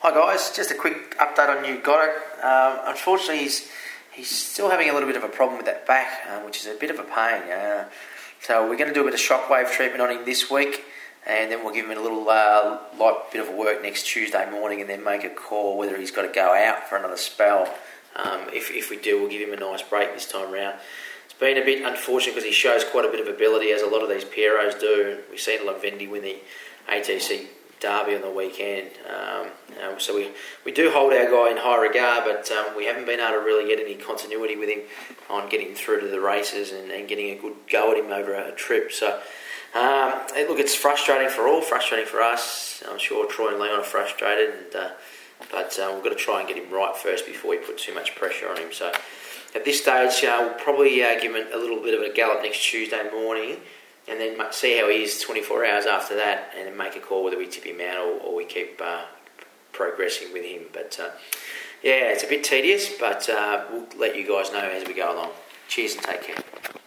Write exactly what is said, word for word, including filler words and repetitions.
Hi guys, just a quick update on New Got It. Um, unfortunately, he's he's still having a little bit of a problem with that back, uh, which is a bit of a pain. Uh, so we're going to do a bit of shockwave treatment on him this week, and then we'll give him a little uh, light bit of work next Tuesday morning, and then make a call whether he's got to go out for another spell. Um, if if we do, we'll give him a nice break this time round. It's been a bit unfortunate because he shows quite a bit of ability, as a lot of these Pieros do. We've seen Lavendi win the A T C Derby on the weekend, um, um, so we, we do hold our guy in high regard, but um, we haven't been able to really get any continuity with him on getting through to the races and, and getting a good go at him over a trip. So um, hey, look, it's frustrating for all, frustrating for us. I'm sure Troy and Leon are frustrated, and, uh, but uh, we've got to try and get him right first before we put too much pressure on him. So at this stage, uh, we'll probably uh, give him a little bit of a gallop next Tuesday morning, and then see how he is twenty-four hours after that, and then make a call whether we tip him out or, or we keep uh, progressing with him. But uh, yeah, it's a bit tedious, but uh, we'll let you guys know as we go along. Cheers and take care.